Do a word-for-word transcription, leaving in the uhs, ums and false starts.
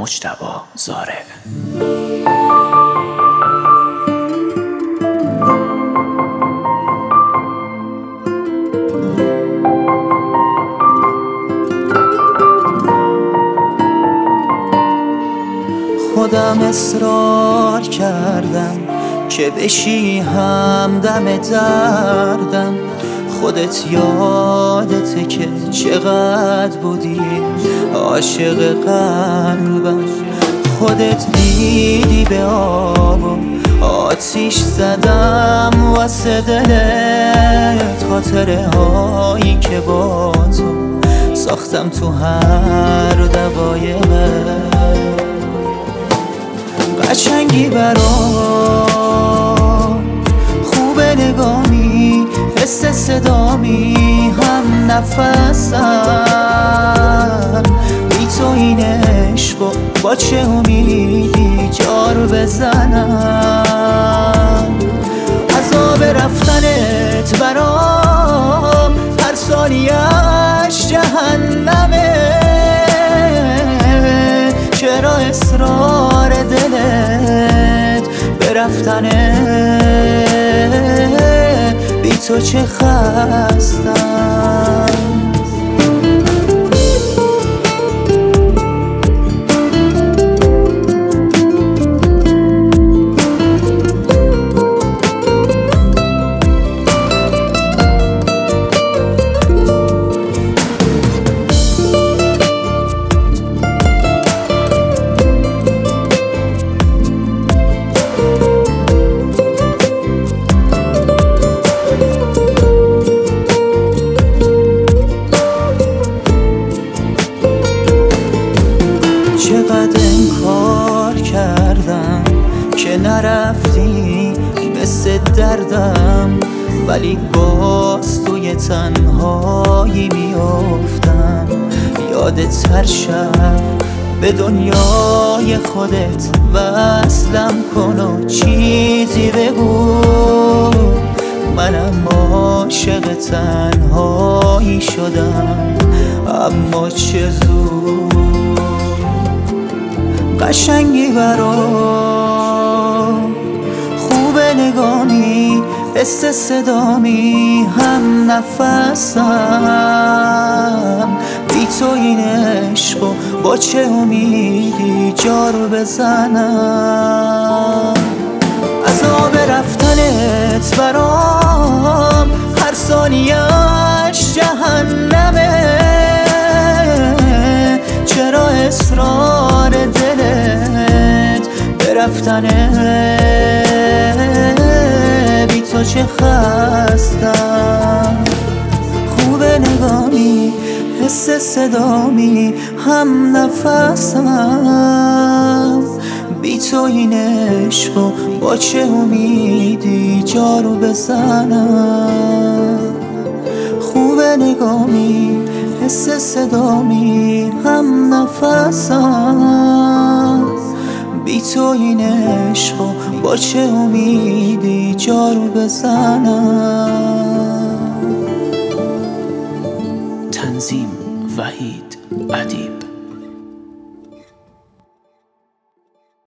مجتبی زارع. خودم اصرار کردم که بشی همدم دردم. خودت یادته که چقدر بودی عاشق قلبم. خودت دیدی به آب و آتیش زدم واسه دلت. خاطره هایی که با تو ساختم تو هر دقایقت. قشنگی برام خوبه نگامی، حس صدامی، هم نفسم. بی تو این عشقو با چه امیدی جار بزنم. عذاب رفتنت برام هر ثانیه‌اش جهنمه. چرا اصرار دلت به رفتنه؟ بی تو چه خستم. چقدر انکار کردم که نرفتی مثل دردم. ولی باز توی تنهایی میافتم. یادت هر شب به دنیای خودت وصلم کن و چیزی بگو. منم عاشق تنهایی شدم اما چه زود. قشنگی برام خوبه نگامی، حس صدامی، هم نفسم. بی تو این عشقو با چه امیدی جار بزنم. عذاب رفتنت برام هر ثانیه‌اش جهنمه. چرا اصرار دلت به رفتنه؟ بی تو چه خستم. خوبه نگامی، حس صدامی، هم نفسم. بی تو این عشقو با چه امیدی جارو بزنم. خوبه نگامی، حس صدامی، هم نفسم. بی تو این عشقو با چه امیدی جارو بزنم. تنظیم وحید عدی.